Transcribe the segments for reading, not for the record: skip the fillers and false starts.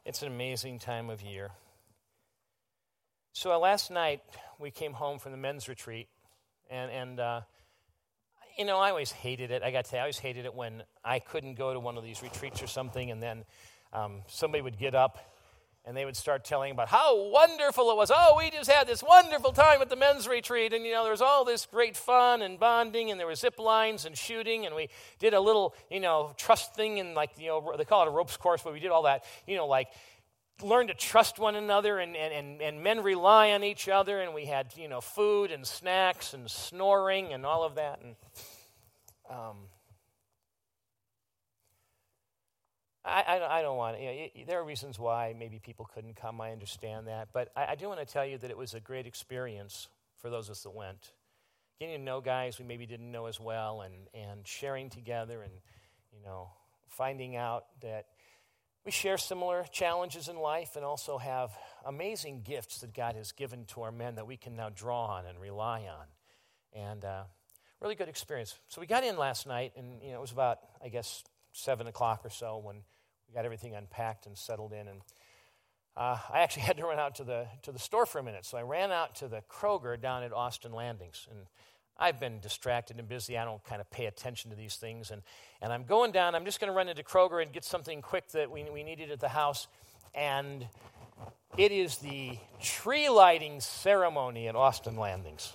It's an amazing time of year. So last night we came home from the men's retreat, and I always hated it. I got to say, I always hated it when I couldn't go to one of these retreats or something, and then somebody would get up and they would start telling about how wonderful it was. Oh, we just had this wonderful time at the men's retreat, and there was all this great fun and bonding, and there were zip lines and shooting, and we did a little trust thing, and they call it a ropes course, but we did all that, learn to trust one another, and men rely on each other, and we had food and snacks and snoring and all of that, and I don't want to. There are reasons why maybe people couldn't come. I understand that, but I do want to tell you that it was a great experience for those of us that went. Getting to know guys we maybe didn't know as well, and sharing together, and finding out that we share similar challenges in life, and also have amazing gifts that God has given to our men that we can now draw on and rely on, and really good experience. So we got in last night, and it was about 7 o'clock or so when we got everything unpacked and settled in, and I actually had to run out to the store for a minute, so I ran out to the Kroger down at Austin Landings, and I've been distracted and busy. I don't kind of pay attention to these things, and I'm going down. I'm just going to run into Kroger and get something quick that we needed at the house, and it is the tree lighting ceremony at Austin Landings.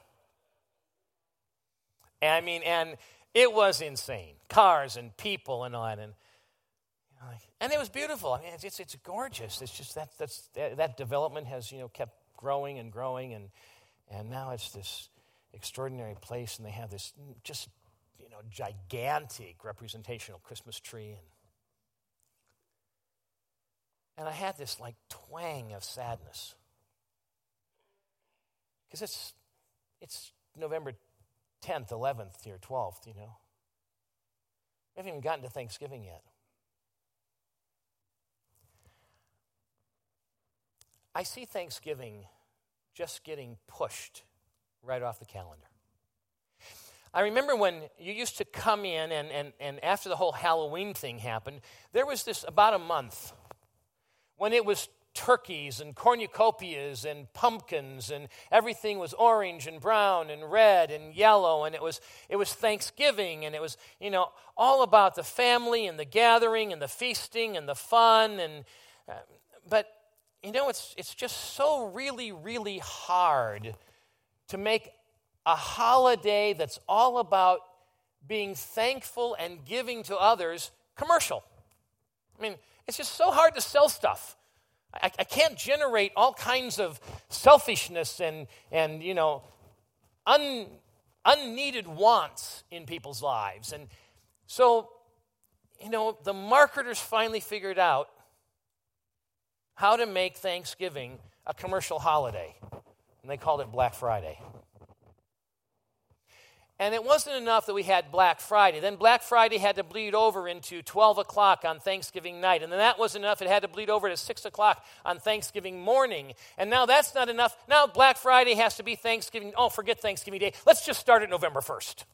And it was insane. Cars and people and all that, and it was beautiful. It's gorgeous. It's just that development has kept growing and growing, and now it's this extraordinary place, and they have this just gigantic representational Christmas tree, and I had this twang of sadness because it's November 10th, 11th, or 12th. We haven't even gotten to Thanksgiving yet. I see Thanksgiving just getting pushed right off the calendar. I remember when you used to come in, and after the whole Halloween thing happened, there was about a month when it was turkeys and cornucopias and pumpkins, and everything was orange and brown and red and yellow, and it was Thanksgiving, and it was all about the family and the gathering and the feasting and the fun, and but it's just so really, really hard to make a holiday that's all about being thankful and giving to others commercial. It's just so hard to sell stuff. I can't generate all kinds of selfishness and unneeded wants in people's lives. And so, the marketers finally figured out how to make Thanksgiving a commercial holiday. And they called it Black Friday. And it wasn't enough that we had Black Friday. Then Black Friday had to bleed over into 12 o'clock on Thanksgiving night. And then that wasn't enough. It had to bleed over to 6 o'clock on Thanksgiving morning. And now that's not enough. Now Black Friday has to be Thanksgiving. Oh, forget Thanksgiving Day. Let's just start at November 1st.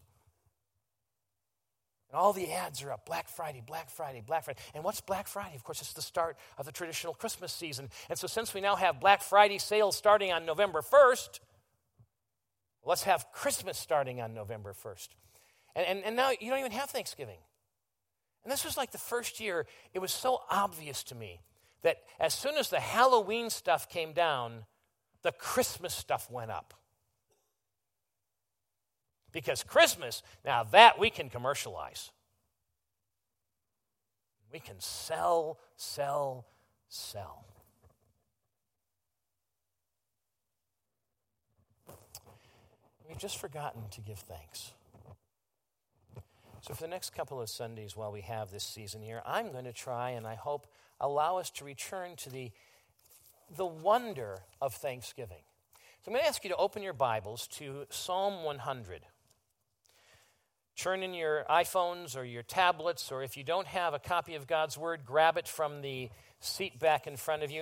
And all the ads are up. Black Friday, Black Friday, Black Friday. And what's Black Friday? Of course, it's the start of the traditional Christmas season. And so since we now have Black Friday sales starting on November 1st, let's have Christmas starting on November 1st. And now you don't even have Thanksgiving. And this was the first year it was so obvious to me that as soon as the Halloween stuff came down, the Christmas stuff went up. Because Christmas, now that we can commercialize. We can sell. We've just forgotten to give thanks. So for the next couple of Sundays while we have this season here, I'm going to try, and I hope allow us to return to the wonder of Thanksgiving. So I'm going to ask you to open your Bibles to Psalm 100. Turn in your iPhones or your tablets, or if you don't have a copy of God's Word, grab it from the seat back in front of you.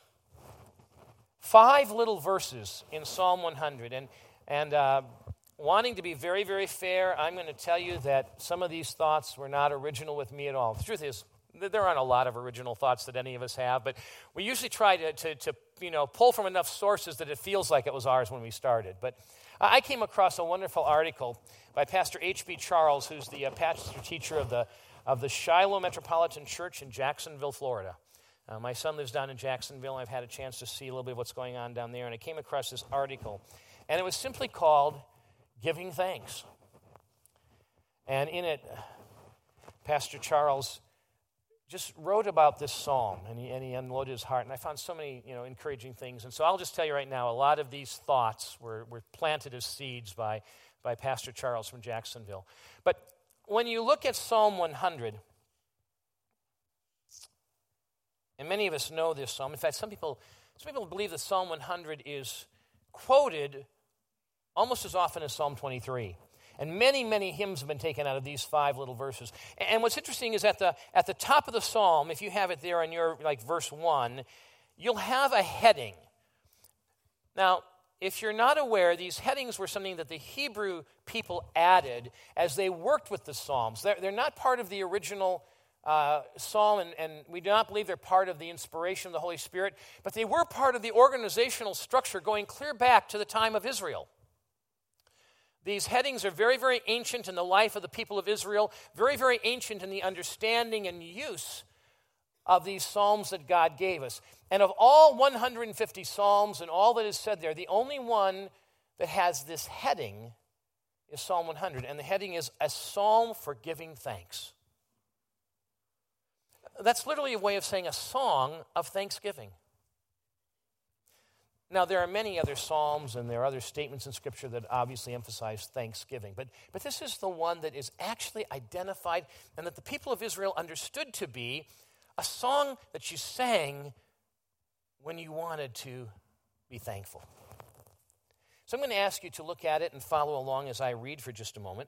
5 little verses in Psalm 100, and wanting to be very, very fair, I'm going to tell you that some of these thoughts were not original with me at all. The truth is, There aren't a lot of original thoughts that any of us have, but we usually try to pull from enough sources that it feels like it was ours when we started. But I came across a wonderful article by Pastor H.B. Charles, who's the pastor teacher of the Shiloh Metropolitan Church in Jacksonville, Florida. My son lives down in Jacksonville. I've had a chance to see a little bit of what's going on down there, and I came across this article, and it was simply called Giving Thanks. And in it, Pastor Charles just wrote about this psalm, and he unloaded his heart, and I found so many encouraging things. And so I'll just tell you right now, a lot of these thoughts were planted as seeds by Pastor Charles from Jacksonville. But when you look at Psalm 100, and many of us know this psalm. In fact, some people believe that Psalm 100 is quoted almost as often as Psalm 23. And many, many hymns have been taken out of these 5 little verses. And what's interesting is at the top of the psalm, if you have it there in your verse 1, you'll have a heading. Now, if you're not aware, these headings were something that the Hebrew people added as they worked with the psalms. They're not part of the original psalm, and we do not believe they're part of the inspiration of the Holy Spirit, but they were part of the organizational structure going clear back to the time of Israel. These headings are very, very ancient in the life of the people of Israel, very, very ancient in the understanding and use of these psalms that God gave us. And of all 150 psalms and all that is said there, the only one that has this heading is Psalm 100. And the heading is A Psalm for Giving Thanks. That's literally a way of saying a song of thanksgiving. Now, there are many other psalms and there are other statements in Scripture that obviously emphasize thanksgiving. But this is the one that is actually identified and that the people of Israel understood to be a song that you sang when you wanted to be thankful. So I'm going to ask you to look at it and follow along as I read for just a moment.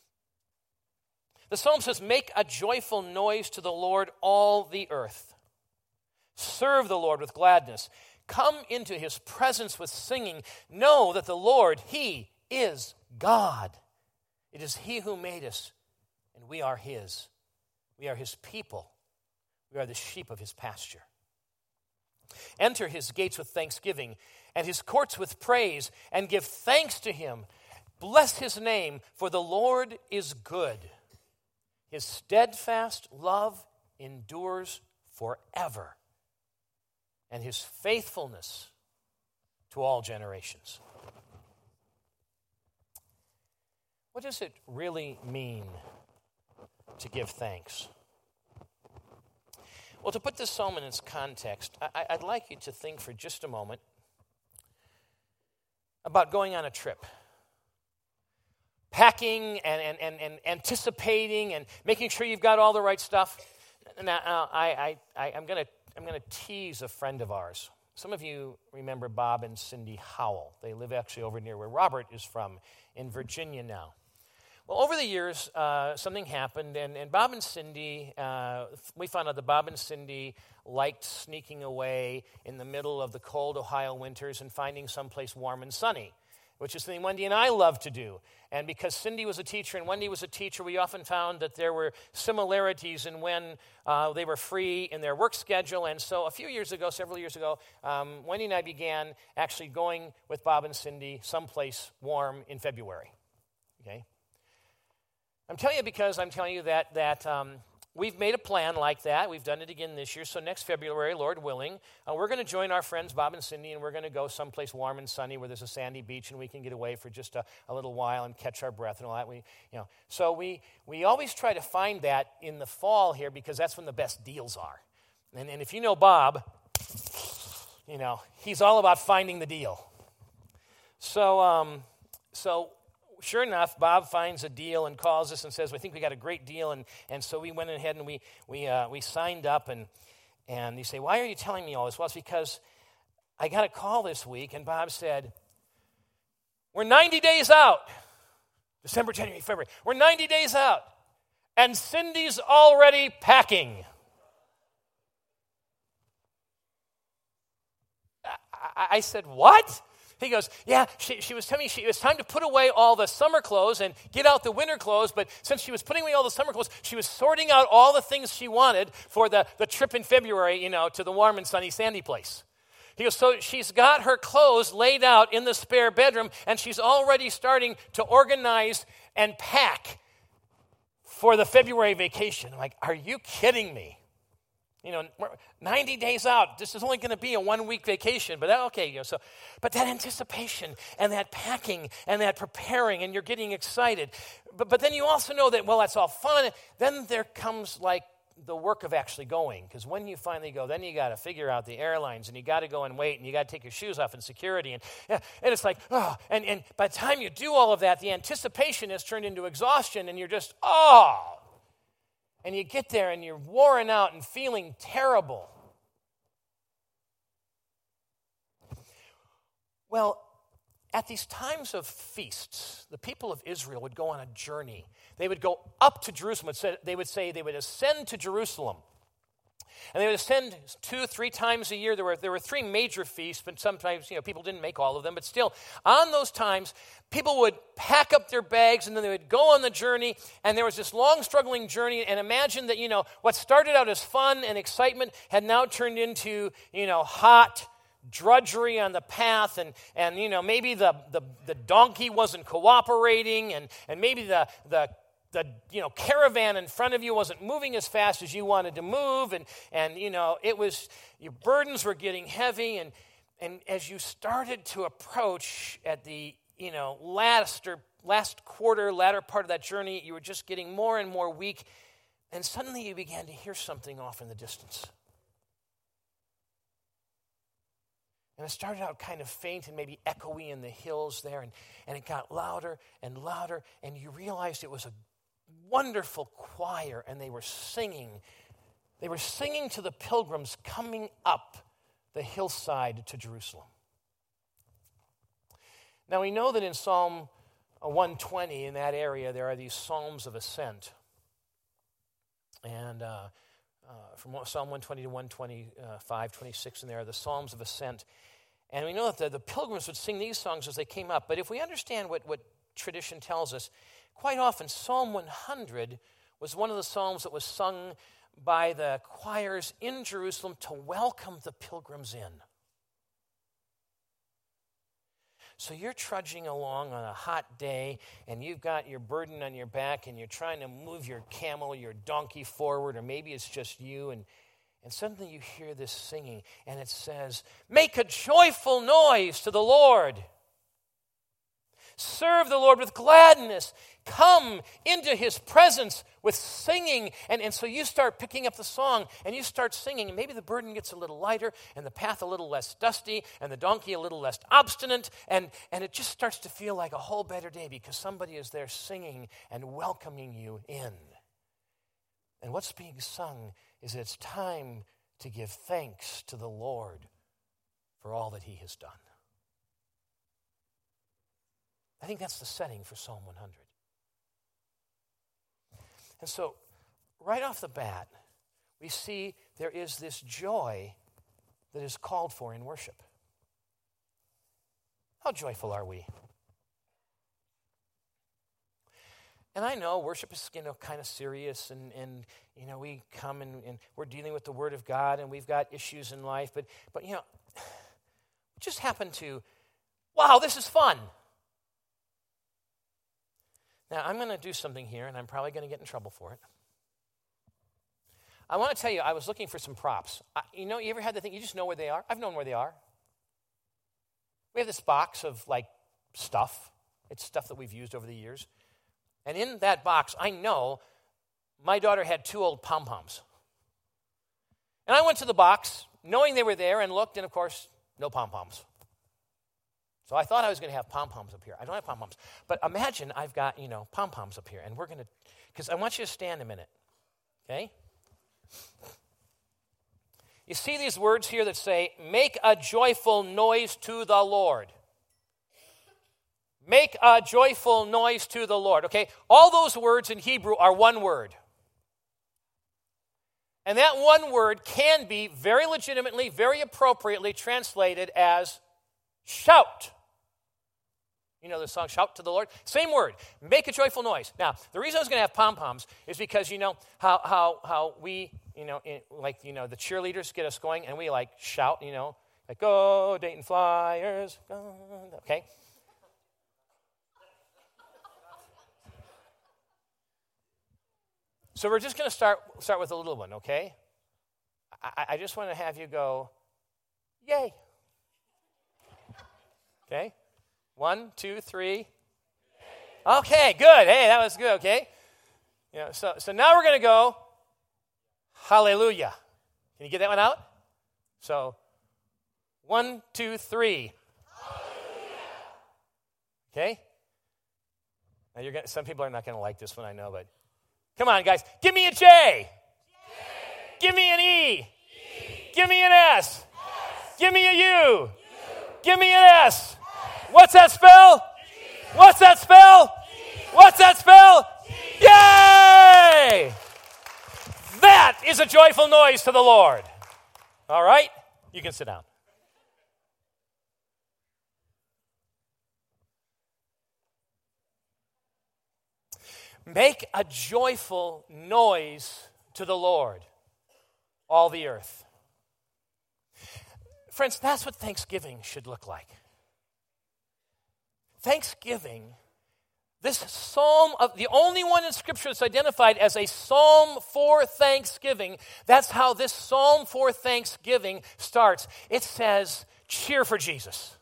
The psalm says, "Make a joyful noise to the Lord, all the earth. Serve the Lord with gladness. Come into his presence with singing. Know that the Lord, he is God. It is he who made us, and we are his. We are his people. We are the sheep of his pasture. Enter his gates with thanksgiving, and his courts with praise, and give thanks to him. Bless his name, for the Lord is good. His steadfast love endures forever, and his faithfulness to all generations." What does it really mean to give thanks? Well, to put this psalm in its context, I'd like you to think for just a moment about going on a trip. Packing and anticipating and making sure you've got all the right stuff. Now, I'm going to tease a friend of ours. Some of you remember Bob and Cindy Howell. They live actually over near where Robert is from in Virginia now. Well, over the years, something happened, and Bob and Cindy, we found out that Bob and Cindy liked sneaking away in the middle of the cold Ohio winters and finding someplace warm and sunny, which is something Wendy and I love to do. And because Cindy was a teacher and Wendy was a teacher, we often found that there were similarities in when they were free in their work schedule. And so several years ago, Wendy and I began actually going with Bob and Cindy someplace warm in February. Okay? I'm telling you that we've made a plan like that. We've done it again this year. So next February, Lord willing, we're going to join our friends Bob and Cindy, and we're going to go someplace warm and sunny where there's a sandy beach and we can get away for just a little while and catch our breath and all that. So we always try to find that in the fall here because that's when the best deals are. And if you know Bob, he's all about finding the deal. So sure enough, Bob finds a deal and calls us and says, "We think we got a great deal." And so we went ahead and we signed up. And you say, "Why are you telling me all this?" Well, it's because I got a call this week, and Bob said, "We're 90 days out." December, January, February. We're 90 days out. And Cindy's already packing. I said, "What?" He goes, yeah, she was telling me it was time to put away all the summer clothes and get out the winter clothes, but since she was putting away all the summer clothes, she was sorting out all the things she wanted for the trip in February, to the warm and sunny sandy place. He goes, so she's got her clothes laid out in the spare bedroom, and she's already starting to organize and pack for the February vacation. I'm like, are you kidding me? 90 days out, this is only going to be a 1-week vacation, but okay, but that anticipation and that packing and that preparing, and you're getting excited. But then you also know that, well, that's all fun. Then there comes like the work of actually going, because when you finally go, then you got to figure out the airlines, and you got to go and wait, and you got to take your shoes off in security, and it's like, and by the time you do all of that, the anticipation has turned into exhaustion, and you're just, and you get there, and you're worn out and feeling terrible. Well, at these times of feasts, the people of Israel would go on a journey. They would go up to Jerusalem. They would ascend to Jerusalem. And they would ascend 2-3 times a year. There were 3 major feasts, but sometimes people didn't make all of them. But still, on those times, people would pack up their bags, and then they would go on the journey. And there was this long, struggling journey. And imagine that what started out as fun and excitement had now turned into hot drudgery on the path, and maybe the donkey wasn't cooperating, and maybe the caravan in front of you wasn't moving as fast as you wanted to move, and it was, your burdens were getting heavy, and as you started to approach at the last quarter, latter part of that journey, you were just getting more and more weak, and suddenly you began to hear something off in the distance. And it started out kind of faint and maybe echoey in the hills there, and it got louder and louder, and you realized it was a wonderful choir, and they were singing. They were singing to the pilgrims coming up the hillside to Jerusalem. Now we know that in Psalm 120, in that area, there are these psalms of ascent. And from Psalm 120 to 125, 26, and there are the psalms of ascent. And we know that the pilgrims would sing these songs as they came up. But if we understand what tradition tells us, quite often Psalm 100 was one of the psalms that was sung by the choirs in Jerusalem to welcome the pilgrims in. So you're trudging along on a hot day, and you've got your burden on your back, and you're trying to move your camel, your donkey forward, or maybe it's just you, and suddenly you hear this singing, and it says, "Make a joyful noise to the Lord. Serve the Lord with gladness. Come into his presence with singing." And so you start picking up the song, and you start singing, and maybe the burden gets a little lighter, and the path a little less dusty, and the donkey a little less obstinate, and it just starts to feel like a whole better day because somebody is there singing and welcoming you in. And what's being sung is that it's time to give thanks to the Lord for all that he has done. I think that's the setting for Psalm 100. And so, right off the bat, we see there is this joy that is called for in worship. How joyful are we? And I know worship is kind of serious, and we come and we're dealing with the Word of God, and we've got issues in life, but we just happen to, wow, this is fun. Now, I'm going to do something here, and I'm probably going to get in trouble for it. I want to tell you, I was looking for some props. You ever had the thing, you just know where they are? I've known where they are. We have this box of, stuff. It's stuff that we've used over the years. And in that box, I know my daughter had 2 old pom-poms. And I went to the box, knowing they were there, and looked, and of course, no pom-poms. So I thought I was going to have pom-poms up here. I don't have pom-poms. But imagine I've got, pom-poms up here. And we're going to, because I want you to stand a minute. Okay? You see these words here that say, make a joyful noise to the Lord. Make a joyful noise to the Lord. Okay? All those words in Hebrew are one word. And that one word can be very legitimately, very appropriately translated as shout. You know the song, Shout to the Lord? Same word, make a joyful noise. Now, the reason I was going to have pom-poms is because you know how we, the cheerleaders get us going and we like shout, like, go Dayton Flyers, go, okay? So we're just going to start with a little one, okay? I just want to have you go, yay. Okay? 1, 2, 3. Okay, good. Hey, that was good, okay? So now we're going to go, hallelujah. Can you get that one out? So, 1, 2, 3. Hallelujah. Okay? Now some people are not going to like this one, I know, but come on, guys. Give me a J. J. Give me an E. E. Give me an S. Give me a U. Give me an S. What's that spell? Jesus. What's that spell? Jesus. What's that spell? Jesus. Yay! That is a joyful noise to the Lord. All right? You can sit down. Make a joyful noise to the Lord, all the earth. Friends, that's what Thanksgiving should look like. Thanksgiving, this psalm, the only one in Scripture that's identified as a psalm for thanksgiving, that's how this psalm for thanksgiving starts. It says, cheer for Jesus.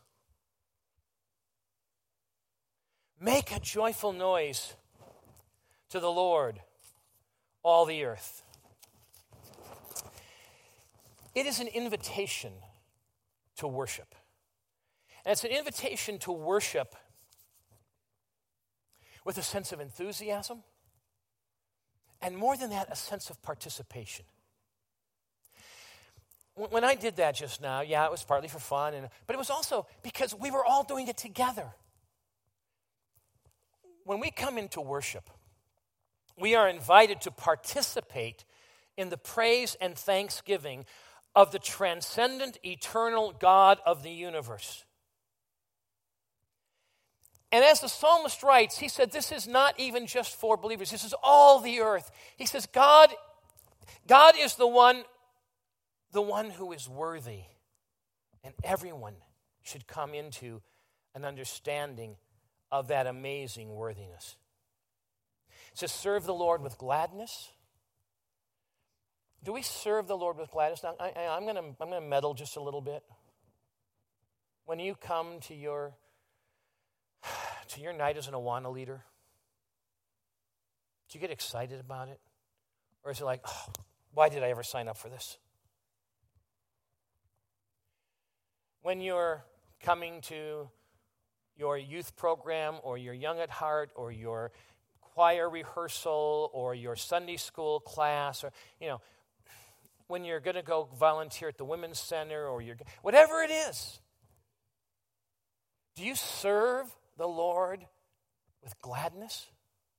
Make a joyful noise to the Lord, all the earth. It is an invitation to worship. And it's an invitation to worship with a sense of enthusiasm, and more than that, a sense of participation. When I did that just now, it was partly for fun, but it was also because we were all doing it together. When we come into worship, we are invited to participate in the praise and thanksgiving of the transcendent, eternal God of the universe. And as the psalmist writes, he said, this is not even just for believers. This is all the earth. He says, God is the one who is worthy. And everyone should come into an understanding of that amazing worthiness. It says, serve the Lord with gladness. Do we serve the Lord with gladness? Now, I'm going to meddle just a little bit. When you come to your night as an Awana leader, do you get excited about it? Or is it like, oh, why did I ever sign up for this? When you're coming to your youth program or your Young at Heart or your choir rehearsal or your Sunday school class, or when you're going to go volunteer at the Women's Center or whatever it is, do you serve the Lord with gladness?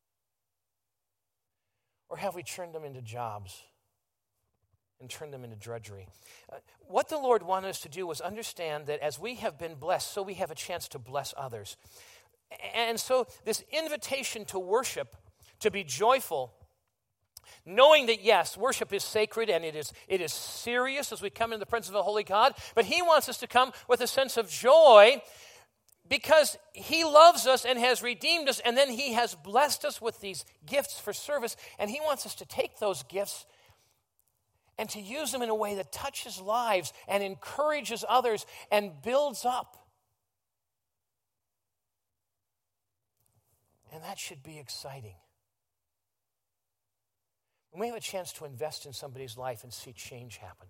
Or have we turned them into jobs and turned them into drudgery? What the Lord wanted us to do was understand that as we have been blessed, so we have a chance to bless others. And so this invitation to worship, to be joyful, knowing that, yes, worship is sacred and it is serious as we come into the presence of the Holy God, but He wants us to come with a sense of joy because He loves us and has redeemed us, and then He has blessed us with these gifts for service, and He wants us to take those gifts and to use them in a way that touches lives and encourages others and builds up. And that should be exciting. When we have a chance to invest in somebody's life and see change happen,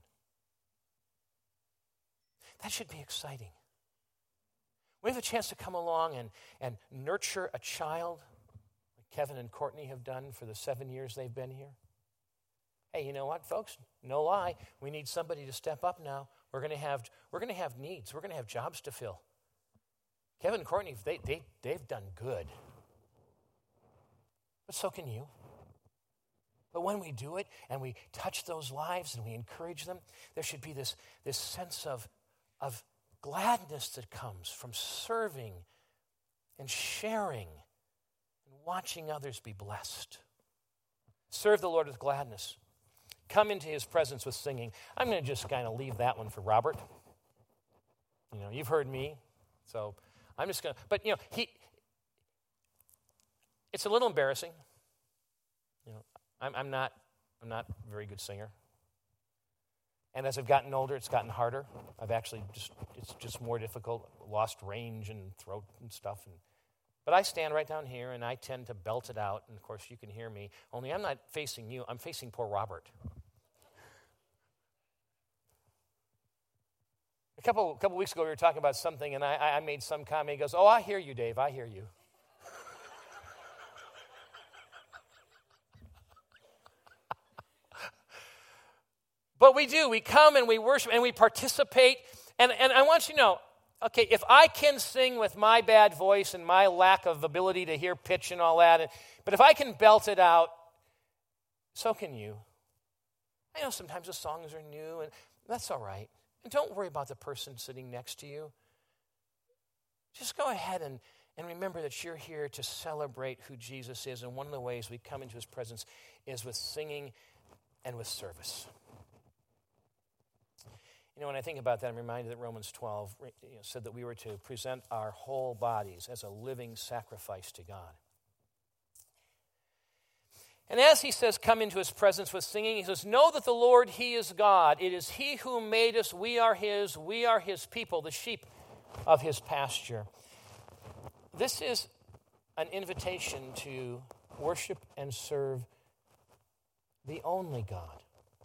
that should be exciting. We have a chance to come along and nurture a child, like Kevin and Courtney have done for the 7 years they've been here. Hey, you know what, folks? No lie. We need somebody to step up now. We're going to have needs. We're going to have jobs to fill. Kevin and Courtney, they've done good. But so can you. But when we do it and we touch those lives and we encourage them, there should be this sense of gladness that comes from serving and sharing and watching others be blessed. Serve the Lord with gladness. Come into his presence with singing. I'm going to just kind of leave that one for Robert. You've heard me, so I'm just going to, but it's a little embarrassing. I'm not a very good singer. And as I've gotten older, it's gotten harder. It's just more difficult, lost range and throat and stuff. But I stand right down here, and I tend to belt it out. And, of course, you can hear me. Only I'm not facing you. I'm facing poor Robert. A couple weeks ago, we were talking about something, and I made some comment. He goes, "Oh, I hear you, Dave. I hear you." But we do. We come and we worship and we participate. And I want you to know, okay, if I can sing with my bad voice and my lack of ability to hear pitch and all that, but if I can belt it out, so can you. I know sometimes the songs are new, and that's all right. And don't worry about the person sitting next to you. Just go ahead and remember that you're here to celebrate who Jesus is. And one of the ways we come into his presence is with singing and with service. When I think about that, I'm reminded that Romans 12 said that we were to present our whole bodies as a living sacrifice to God. And as he says, come into his presence with singing, he says, know that the Lord, he is God. It is he who made us. We are his people, the sheep of his pasture. This is an invitation to worship and serve the only God.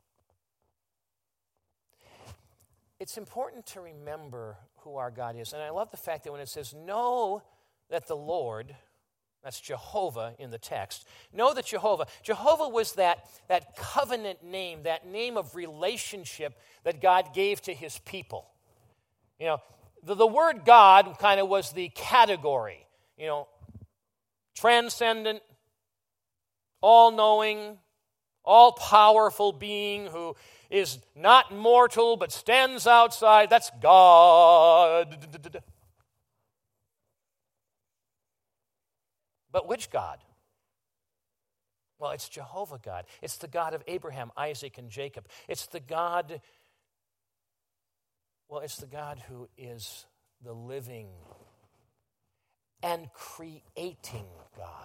It's important to remember who our God is. And I love the fact that when it says, know that the Lord, that's Jehovah in the text, know that Jehovah was that covenant name, that name of relationship that God gave to his people. The word God kind of was the category, transcendent, all-knowing, all-powerful being who is not mortal but stands outside. That's God. But which God? Well, it's Jehovah God. It's the God of Abraham, Isaac, and Jacob. It's the God who is the living and creating God.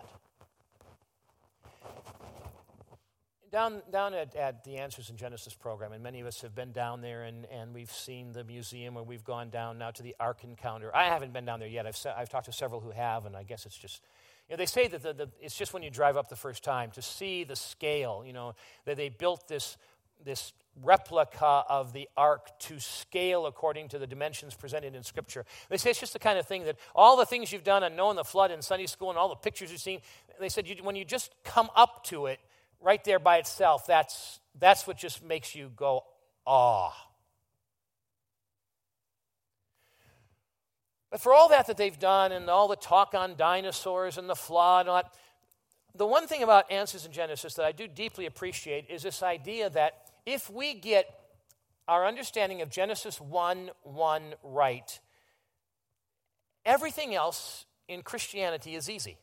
Down at the Answers in Genesis program, and many of us have been down there, and we've seen the museum, or we've gone down now to the Ark Encounter. I haven't been down there yet. I've talked to several who have, and I guess it's just, they say that it's just when you drive up the first time to see the scale, that they built this replica of the Ark to scale according to the dimensions presented in Scripture. They say it's just the kind of thing that all the things you've done on knowing the flood in Sunday school and all the pictures you've seen, they said when you just come up to it, right there by itself, that's what just makes you go, ah. But for all that they've done and all the talk on dinosaurs and the flood and all that, the one thing about Answers in Genesis that I do deeply appreciate is this idea that if we get our understanding of Genesis 1:1 right, everything else in Christianity is easy.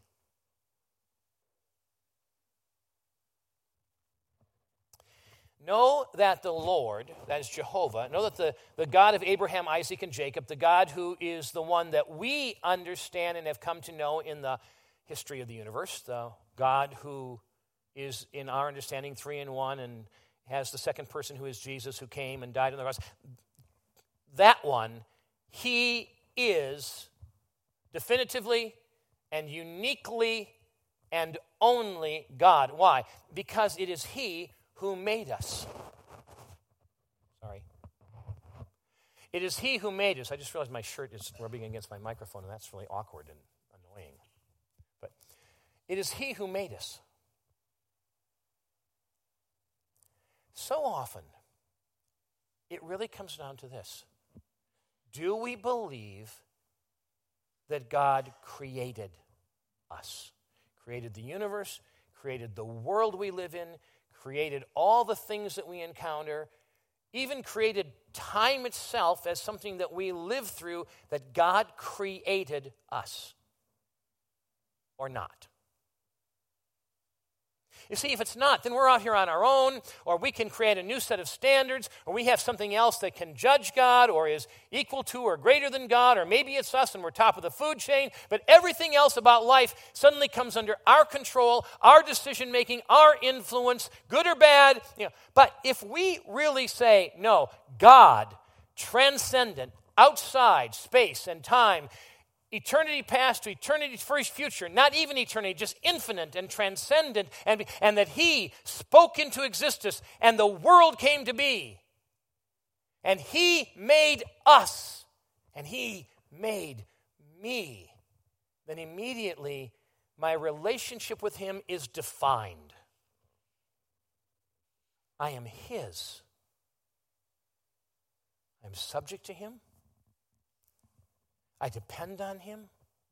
Know that the Lord, that is Jehovah, know that the God of Abraham, Isaac, and Jacob, the God who is the one that we understand and have come to know in the history of the universe, the God who is, in our understanding, 3 in 1 and has the second person who is Jesus, who came and died on the cross. That one, he is definitively and uniquely and only God. Why? Because it is he who made us. Sorry. It is he who made us. I just realized my shirt is rubbing against my microphone, and that's really awkward and annoying. But it is he who made us. So often, it really comes down to this. Do we believe that God created us? Created the universe, created the world we live in, created all the things that we encounter, even created time itself as something that we live through, that God created us. or not? You see, if it's not, then we're out here on our own, or we can create a new set of standards, or we have something else that can judge God, or is equal to or greater than God, or maybe it's us and we're top of the food chain, but everything else about life suddenly comes under our control, our decision-making, our influence, good or bad. But if we really say, no, God, transcendent, outside space and time, eternity past to eternity future, not even eternity, just infinite and transcendent, and that he spoke into existence and the world came to be. And he made us, and he made me. Then immediately my relationship with him is defined. I am his. I'm subject to him. I depend on him.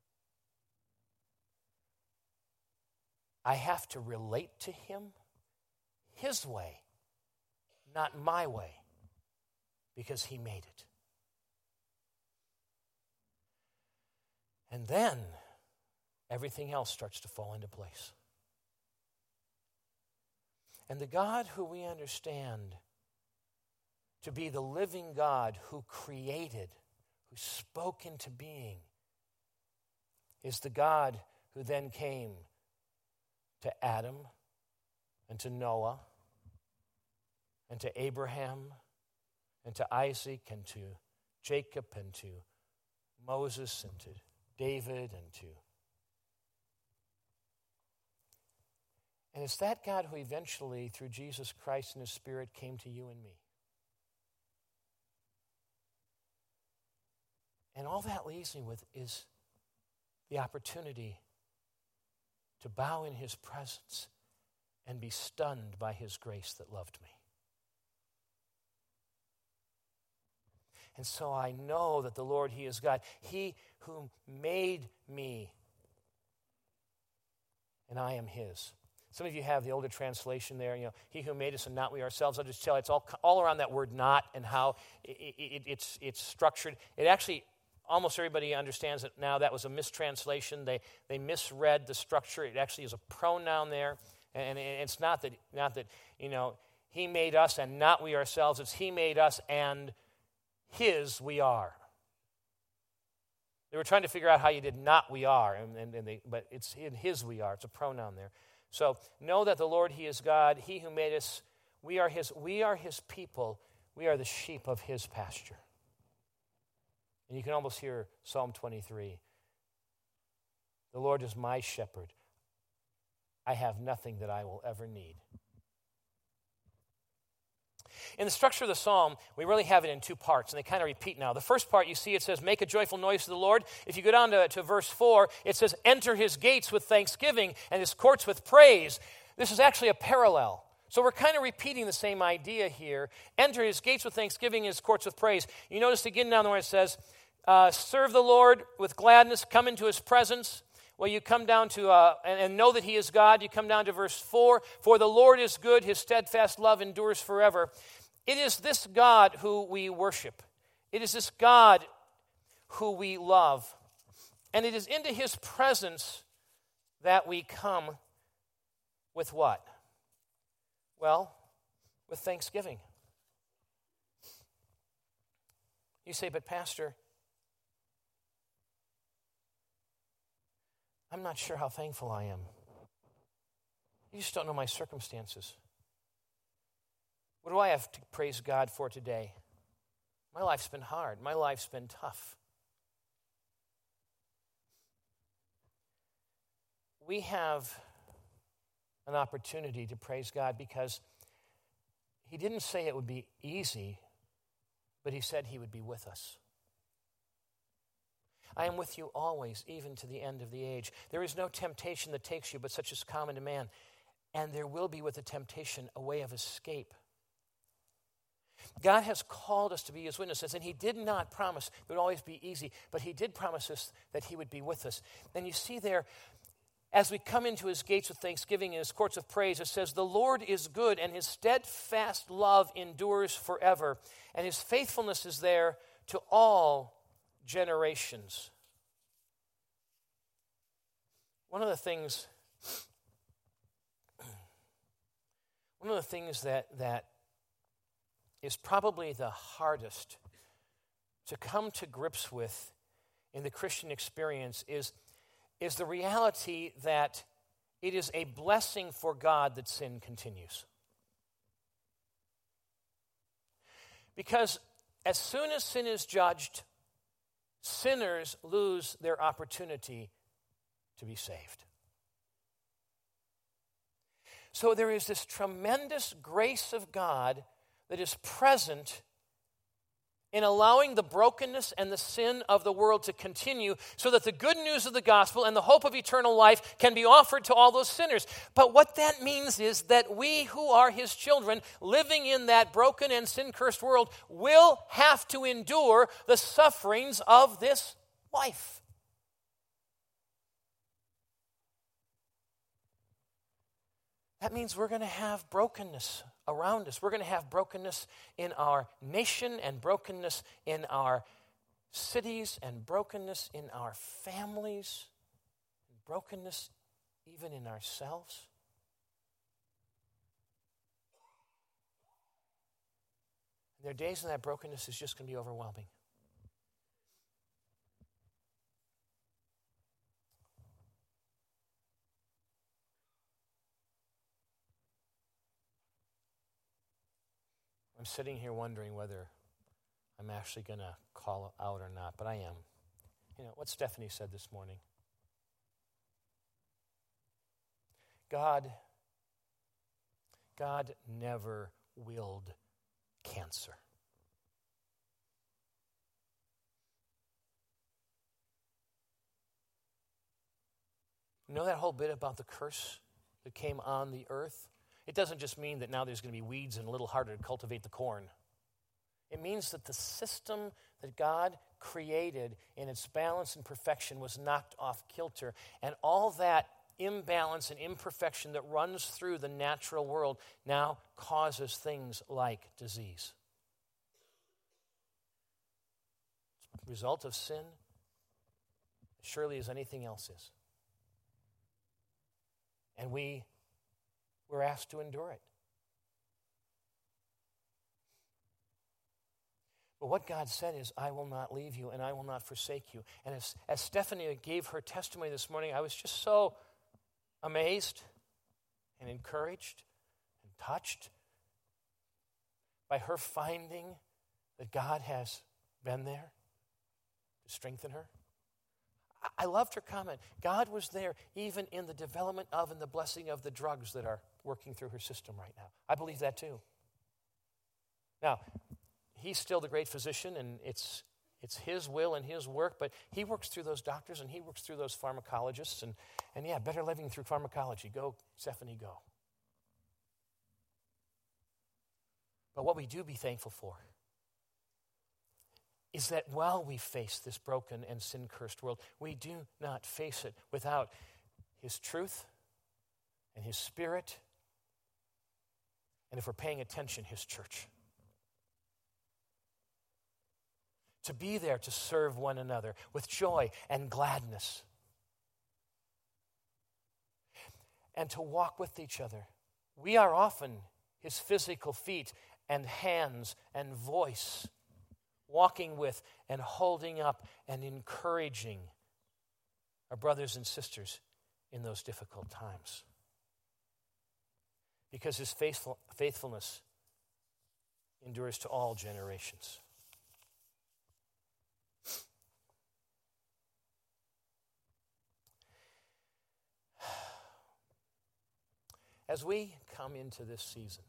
I have to relate to him his way, not my way, because he made it. And then everything else starts to fall into place. And the God who we understand to be the living God who created, who spoke into being, is the God who then came to Adam and to Noah and to Abraham and to Isaac and to Jacob and to Moses and to David and it's that God who eventually, through Jesus Christ and his Spirit, came to you and me. And all that leaves me with is the opportunity to bow in his presence and be stunned by his grace that loved me. And so I know that the Lord, he is God. He who made me, and I am his. Some of you have the older translation there, he who made us and not we ourselves. I'll just tell you, it's all around that word not and how it's structured. It actually, almost everybody understands it now. That was a mistranslation. They misread the structure. It actually is a pronoun there. And it's not that he made us and not we ourselves. It's he made us and his we are. They were trying to figure out how you did not we are, but it's in his we are. It's a pronoun there. So know that the Lord, he is God. He who made us, we are his people. We are the sheep of his pasture. And you can almost hear Psalm 23. The Lord is my shepherd. I have nothing that I will ever need. In the structure of the psalm, we really have it in two parts, and they kind of repeat now. The first part, you see, it says, make a joyful noise to the Lord. If you go down to verse 4, it says, enter his gates with thanksgiving and his courts with praise. This is actually a parallel. So we're kind of repeating the same idea here. Enter his gates with thanksgiving and his courts with praise. You notice again down there it says, serve the Lord with gladness, come into his presence. Well, you come down to, and know that he is God. You come down to verse 4. For the Lord is good, his steadfast love endures forever. It is this God who we worship. It is this God who we love. And it is into his presence that we come with what? Well, with thanksgiving. You say, but Pastor, I'm not sure how thankful I am. You just don't know my circumstances. What do I have to praise God for today? My life's been hard. My life's been tough. We have an opportunity to praise God because he didn't say it would be easy, but he said he would be with us. I am with you always, even to the end of the age. There is no temptation that takes you, but such is common to man. And there will be with the temptation a way of escape. God has called us to be his witnesses, and he did not promise it would always be easy, but he did promise us that he would be with us. And you see there, as we come into his gates with thanksgiving and his courts of praise, it says, the Lord is good, and his steadfast love endures forever, and his faithfulness is there to all generations. One of the things that is probably the hardest to come to grips with in the Christian experience is the reality that it is a blessing for God that sin continues. Because as soon as sin is judged, sinners lose their opportunity to be saved. So there is this tremendous grace of God that is present in allowing the brokenness and the sin of the world to continue so that the good news of the gospel and the hope of eternal life can be offered to all those sinners. But what that means is that we who are his children, living in that broken and sin-cursed world, will have to endure the sufferings of this life. That means we're going to have brokenness around us. We're going to have brokenness in our nation and brokenness in our cities and brokenness in our families and brokenness even in ourselves. And there are days when that brokenness is just going to be overwhelming. I'm sitting here wondering whether I'm actually going to call out or not, but I am. You know, what Stephanie said this morning. God never willed cancer. You know that whole bit about the curse that came on the earth? It doesn't just mean that now there's going to be weeds and a little harder to cultivate the corn. It means that the system that God created in its balance and perfection was knocked off kilter. And all that imbalance and imperfection that runs through the natural world now causes things like disease. It's a result of sin, surely as anything else is. And we're asked to endure it. But what God said is, I will not leave you and I will not forsake you. And as Stephanie gave her testimony this morning, I was just so amazed and encouraged and touched by her finding that God has been there to strengthen her. I loved her comment. God was there even in the development of and the blessing of the drugs that are working through her system right now. I believe that too. Now, he's still the great physician, and it's his will and his work, but he works through those doctors and he works through those pharmacologists, and yeah, better living through pharmacology. Go, Stephanie, go. But what we do be thankful for is that while we face this broken and sin-cursed world, we do not face it without his truth and his spirit, and if we're paying attention, his church. To be there to serve one another with joy and gladness, and to walk with each other. We are often his physical feet and hands and voice, walking with and holding up and encouraging our brothers and sisters in those difficult times. Because his faithfulness endures to all generations. As we come into this season,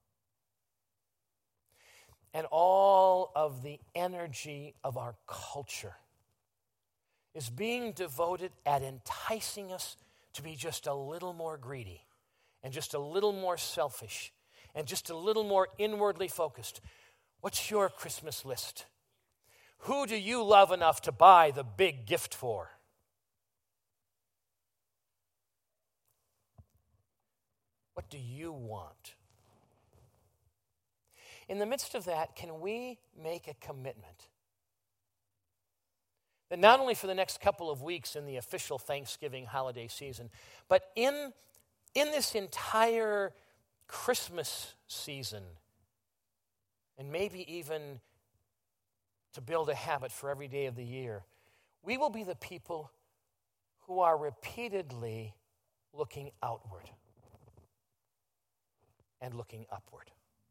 and all of the energy of our culture is being devoted at enticing us to be just a little more greedy and just a little more selfish and just a little more inwardly focused. What's your Christmas list? Who do you love enough to buy the big gift for? What do you want? In the midst of that, can we make a commitment That not only for the next couple of weeks in the official Thanksgiving holiday season, but in this entire Christmas season, and maybe even to build a habit for every day of the year, we will be the people who are repeatedly looking outward and looking upward.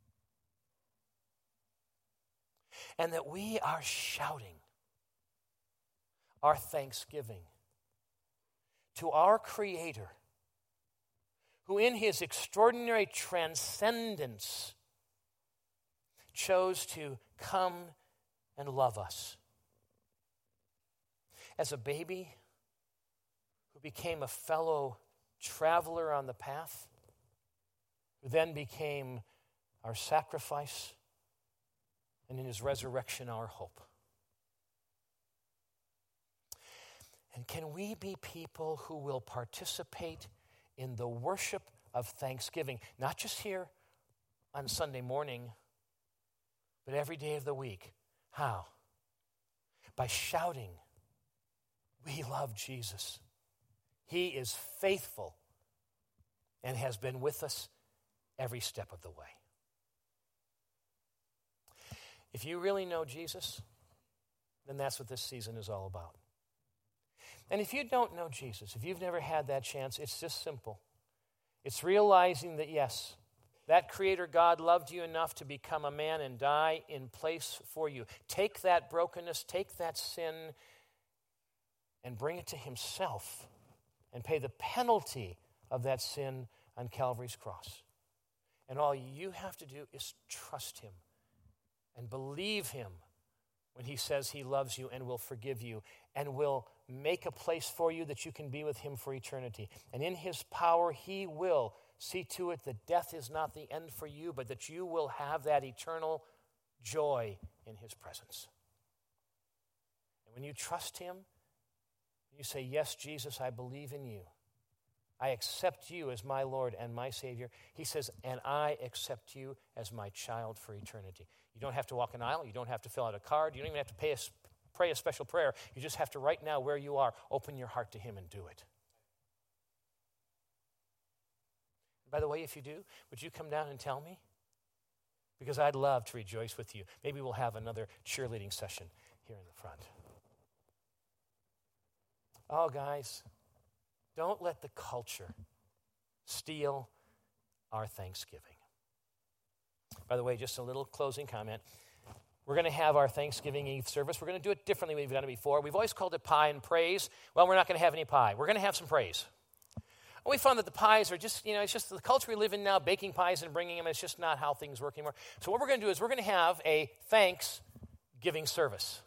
And that we are shouting our thanksgiving to our Creator, who in his extraordinary transcendence chose to come and love us. As a baby who became a fellow traveler on the path, who then became our sacrifice, and in his resurrection, our hope. And can we be people who will participate in the worship of thanksgiving, not just here on Sunday morning, but every day of the week? How? By shouting, "We love Jesus. He is faithful and has been with us every step of the way." If you really know Jesus, then that's what this season is all about. And if you don't know Jesus, if you've never had that chance, it's just simple. It's realizing that, yes, that Creator God loved you enough to become a man and die in place for you. Take that brokenness, take that sin, and bring it to himself and pay the penalty of that sin on Calvary's cross. And all you have to do is trust him and believe him when he says he loves you and will forgive you and will make a place for you that you can be with him for eternity. And in his power, he will see to it that death is not the end for you, but that you will have that eternal joy in his presence. And when you trust him, you say, "Yes, Jesus, I believe in you. I accept you as my Lord and my Savior." He says, "And I accept you as my child for eternity." You don't have to walk an aisle. You don't have to fill out a card. You don't even have to pray a special prayer. You just have to, right now, where you are, open your heart to him and do it. By the way, if you do, would you come down and tell me? Because I'd love to rejoice with you. Maybe we'll have another cheerleading session here in the front. Oh, guys, don't let the culture steal our Thanksgiving. By the way, just a little closing comment. We're going to have our Thanksgiving Eve service. We're going to do it differently than we've done it before. We've always called it pie and praise. Well, we're not going to have any pie. We're going to have some praise. And we found that the pies are just, it's just the culture we live in now, baking pies and bringing them. It's just not how things work anymore. So what we're going to do is we're going to have a Thanksgiving service.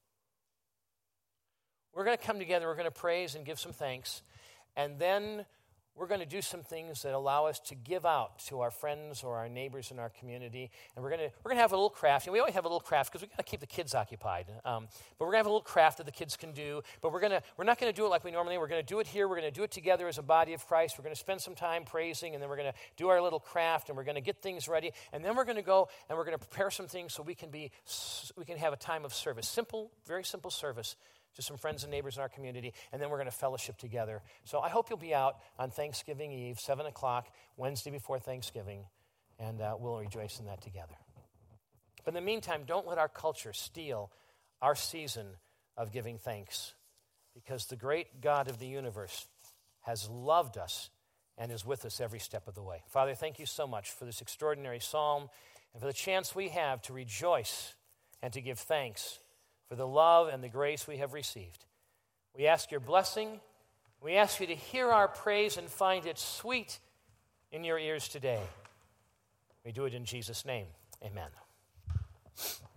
We're going to come together. We're going to praise and give some thanks. And then we're going to do some things that allow us to give out to our friends or our neighbors in our community. And we're going to have a little craft. And we always have a little craft because we've got to keep the kids occupied. But we're going to have a little craft that the kids can do. But we're not going to do it like we normally do. We're going to do it here. We're going to do it together as a body of Christ. We're going to spend some time praising, and then we're going to do our little craft, and we're going to get things ready. And then we're going to go and we're going to prepare some things so we can have a time of service. Simple, very simple service to some friends and neighbors in our community, and then we're going to fellowship together. So I hope you'll be out on Thanksgiving Eve, 7 o'clock, Wednesday before Thanksgiving, and we'll rejoice in that together. But in the meantime, don't let our culture steal our season of giving thanks, because the great God of the universe has loved us and is with us every step of the way. Father, thank you so much for this extraordinary psalm and for the chance we have to rejoice and to give thanks for the love and the grace we have received. We ask your blessing. We ask you to hear our praise and find it sweet in your ears today. We do it in Jesus' name. Amen.